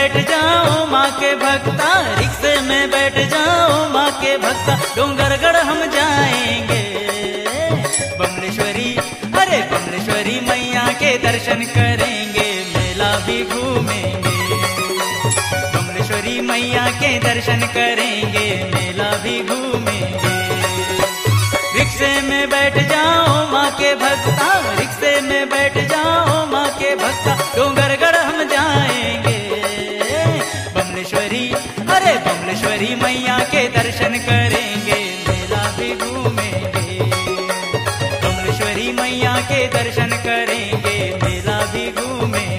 बैठ जाओ माँ के भक्ता, रिक्शे में बैठ जाओ माँ के भक्ता, डोंगरगढ़ हम जाएंगे। बमलेश्वरी, अरे बमलेश्वरी मैया के दर्शन करेंगे, मेला भी घूमेंगे। बमलेश्वरी मैया के दर्शन करेंगे, मेला भी घूमेंगे। रिक्शे में बैठ जाओ माँ के भक्ता, रिक्शे में बैठ जाओ माँ के भक्ता, डोंगरगढ़ हम जाएंगे। बमलेश्वरी, अरे बमलेश्वरी मैया के दर्शन करेंगे, मेला भी घूमेंगे। बमलेश्वरी मैया के दर्शन करेंगे, मेला भी घूमेंगे।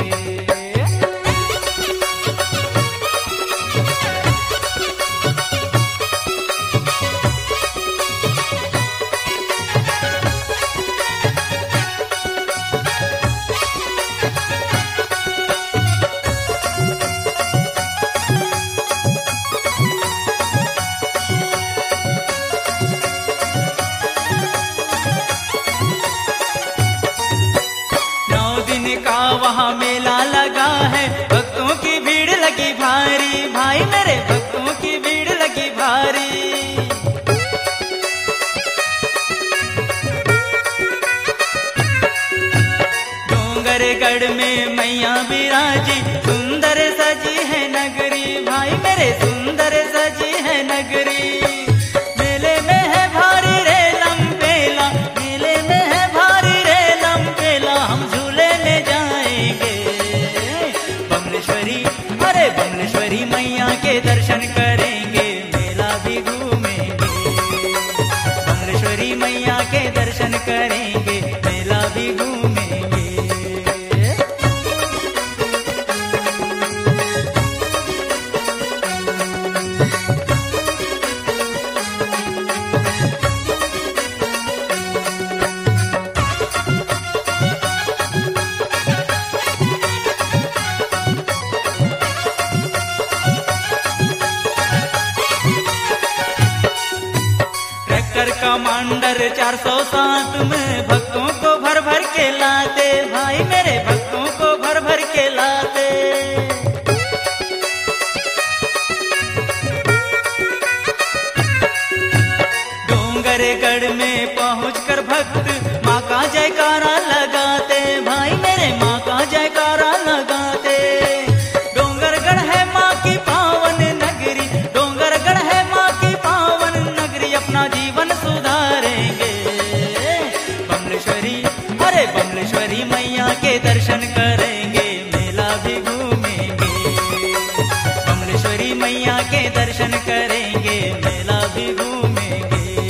वहाँ मेला लगा है, भक्तों की भीड़ लगी भारी, भाई मेरे भक्तों की भीड़ लगी भारी। डोंगरगढ़ में मैया विराजी, सुंदर सजी है नगरी, भाई मेरे सुंदर सजी है नगरी। मेले में है भारी रे लंबेला, मेले में है भारी रे लंबेला, हम झूले में जाएंगे। बमलेश्वरी, अरे बमलेश्वरी मैया के दर्शन करेंगे, मेला भी घूमेंगे। बमलेश्वरी मैया के दर्शन करेंगे, मेला भी घूमेंगे। कमांडर 407 में भक्तों को भर भर के लाते, भाई मेरे भक्तों को भर भर के लाते। डोंगरगढ़ में पहुंचकर भक्त माँ का जयकारा लगाते, भाई मेरे माँ का जयकारा लगाते। डोंगरगढ़ है माँ की पावन नगरी, डोंगरगढ़ है माँ की पावन नगरी, अपना जीवन सुधारेंगे। बमलेश्वरी, अरे बमलेश्वरी मैया के दर्शन करेंगे, मेला भी घूमेंगे। बमलेश्वरी मैया के दर्शन करेंगे, मेला भी घूमेंगे।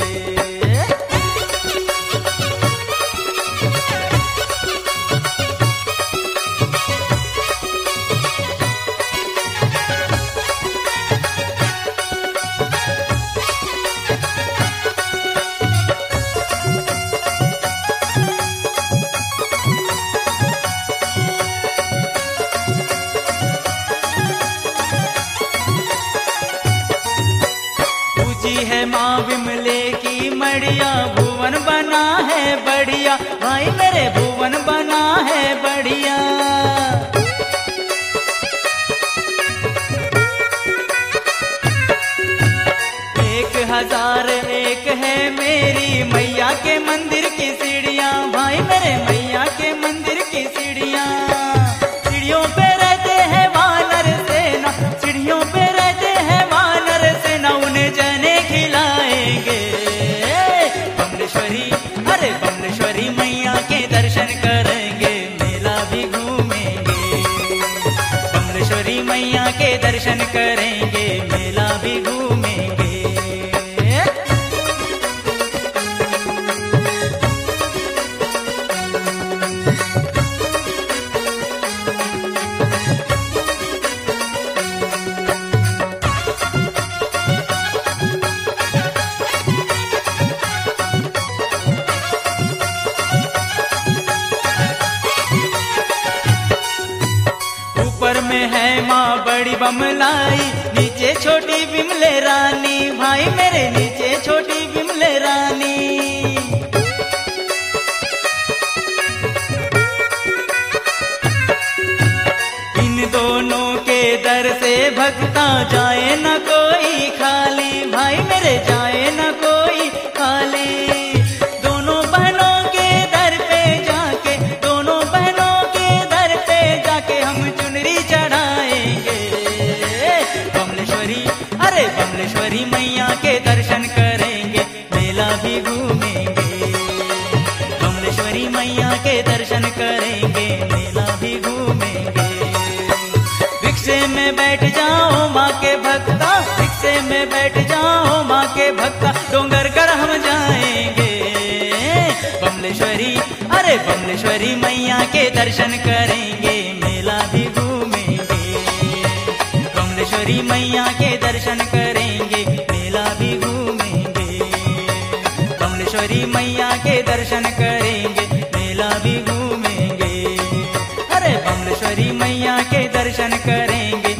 है माँ विमले की मड़िया, भुवन बना है बढ़िया, भाई मेरे भुवन बना है बढ़िया। एक 1001 है मेरी मैया के मंदिर की सीढ़ियाँ, भाई मेरे मैया के मंदिर की सीढ़ियाँ। सीढ़ियों पे रहते हैं वानर सेना, सीढ़ियों पे रहते हैं वानर सेना, उन्हें जने खिलाएंगे। बमलेश्वरी, अरे बमलेश्वरी मैया के दर्शन करेंगे, मेला भी घूमेंगे। बमलेश्वरी मैया के दर्शन करेंगे, मेला भी घूमेंगे। ऊपर में है माँ बड़ी बमलाई, नीचे छोटी बिमले रानी, भाई मेरे नीचे छोटी बिमले रानी। इन दोनों के भक्ता जाए न कोई खाली, भाई मेरे जाए न कोई खाली। दोनों बहनों के दर पे जाके, दोनों बहनों के दर पे जाके हम चुनरी चढ़ाएंगे। बमलेश्वरी, अरे बमलेश्वरी मैया के दर्शन करेंगे, मेला भी घूमेंगे। बमलेश्वरी मैया के दर्शन करेंगे, मेला भी घूमेंगे। रिक्शे में बैठ जाओ माँ के भक्ता, रिक्शे में बैठ जाओ माँ के भक्ता, डोंगर कर हम जाएंगे। बमलेश्वरी, अरे बमलेश्वरी मैया के दर्शन करेंगे, मेला भी घूमेंगे। बमलेश्वरी मैया के दर्शन करेंगे, मेला भी घूमेंगे। बमलेश्वरी मैया के दर्शन करेंगे, मेला भी घूमेंगे। अरे बमलेश्वरी मैया के दर्शन करेंगे,